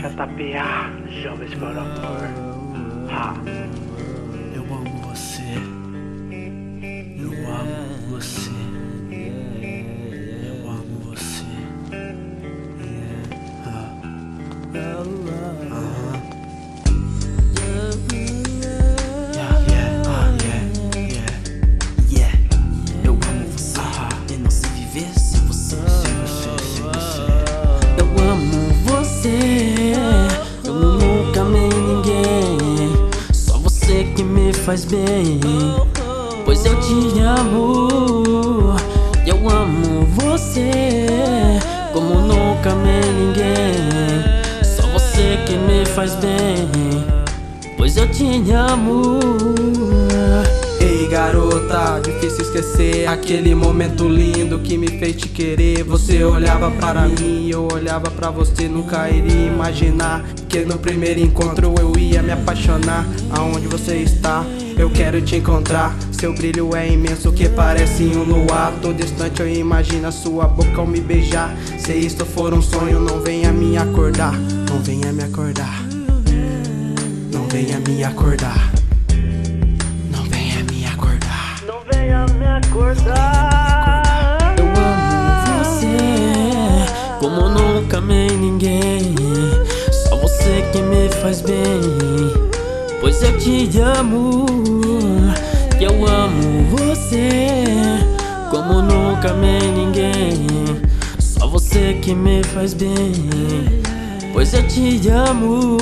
JPA, Jovens por Amor. Ha. Eu amo você. Eu amo você. Eu amo você. Eu amo você. E não sei viver sem você. Eu amo você. Eu nunca amei ninguém. Só você que me faz bem. Pois eu te amo. Eu amo você. Como nunca amei ninguém. Só você que me faz bem. Pois eu te amo. Ei garota, difícil esquecer aquele momento lindo que me fez te querer. Você olhava para mim, eu olhava para você. Nunca iria imaginar que no primeiro encontro eu ia me apaixonar. Aonde você está? Eu quero te encontrar. Seu brilho é imenso que parece um luar. Tô distante, eu imagino a sua boca ao me beijar. Se isto for um sonho, não venha me acordar. Não venha me acordar. Não venha me acordar. Não venha me acordar. Não venha me acordar. Eu amo você como nunca amei ninguém. Só você que me faz bem. Pois eu te amo. Eu amo você como nunca amei ninguém. Só você que me faz bem. Pois eu te amo.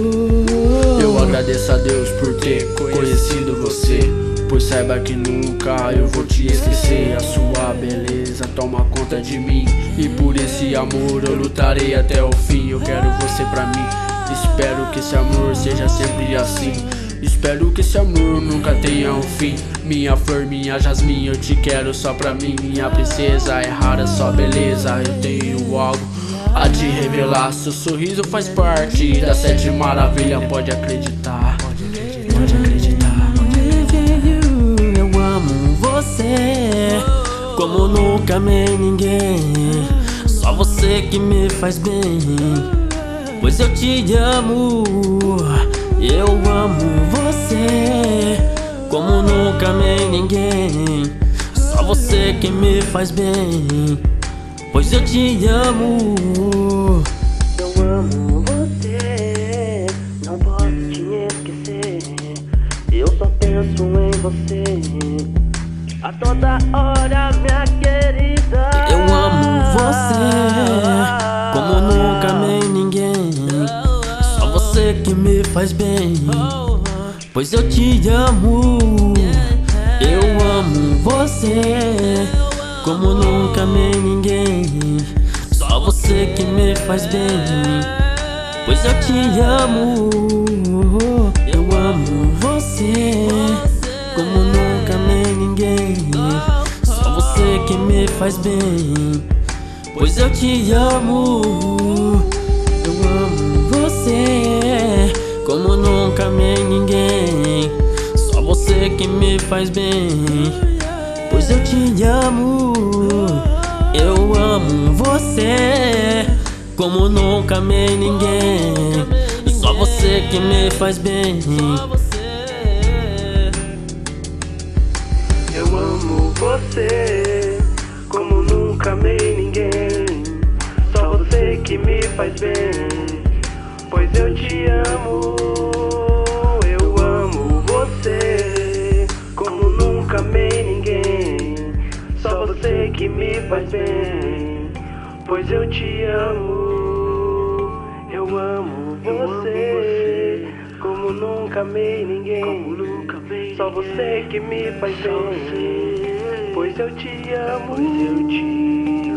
Eu agradeço a Deus por ter conhecido você. Pois saiba que nunca eu vou te esquecer. A sua beleza toma conta de mim. E por esse amor eu lutarei até o fim. Eu quero você pra mim. Espero que esse amor seja sempre assim. Espero que esse amor nunca tenha um fim. Minha flor, minha jasmim, eu te quero só pra mim. Minha princesa é rara, sua beleza. Eu tenho algo a te revelar. Seu sorriso faz parte das 7 maravilhas. Pode acreditar. Pode acreditar. Eu amo você como nunca amei ninguém. Só você que me faz bem. Pois eu te amo. Eu amo você como nunca amei ninguém. Só você que me faz bem. Pois eu te amo. Eu amo você, não posso te esquecer. Eu só penso em você a toda hora, minha querida. Eu amo você como nunca amei ninguém. Só você que me faz bem. Pois eu te amo. Eu amo você como nunca amei ninguém. Só você que me faz bem. Pois eu te amo. Eu amo você como nunca amei ninguém. Só você que me faz bem. Pois eu te amo. Eu amo você como nunca amei ninguém. Só você que me faz bem. Pois eu te amo. Eu amo você como nunca amei ninguém. Só você que me faz bem. Eu amo você como nunca amei ninguém. Só você que me faz bem. Pois eu te amo. Eu amo você como nunca amei ninguém. Só você que me faz bem. Pois eu te amo. Eu amo você como nunca amei ninguém. Só você que me faz bem. Pois eu te amo.